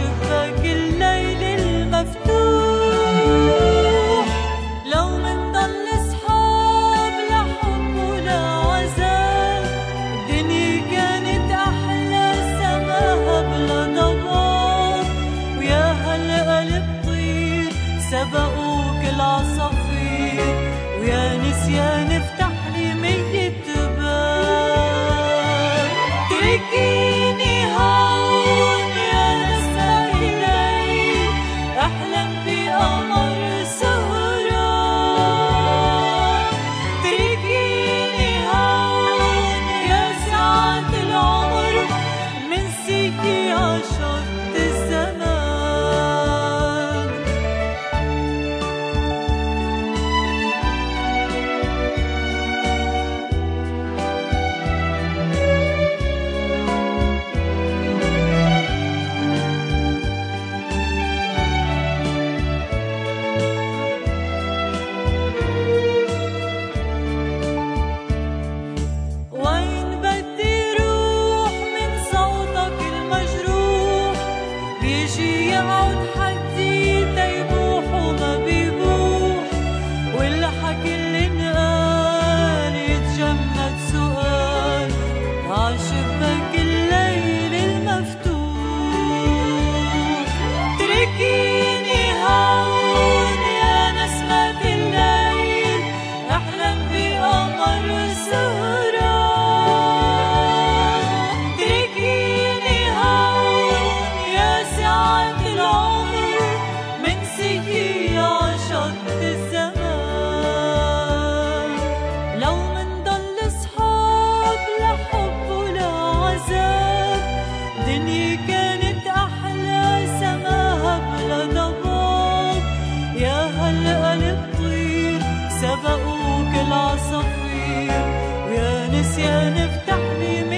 عالشباك الليل المفتوح. لو منضل صحاب لحب ولا عذاب، الدنيا كانت أحلى سماها بلا ضباب. ويا هالقلب طير سبقوك العصافير، ويا نسيان افتح لي 100 باب. تركيني هون يا نسمة الليل، أحلم بقمر سهران. تركيني هون يا ساعة العمر، منسيكي عشرة الزمان. وين بدي روح من صوتك المجروح، بيجي يقعد حدي تيبوح وما بيبوح. والحكي اللي انقال يتجمد سؤال عالشباك الليل المفتوح. تركيني هون يا نسمة الليل، أحلم بقمر سهران. تركيني هون يا ساعة العمر، منسيكي عشرة الزمان. لو منضل صحاب لحب ولا عذاب، دنيا كانت أحلى سماها بلا ضباب. يا هالقلب طير سبقوك العصافير، ويا نسيان افتح لي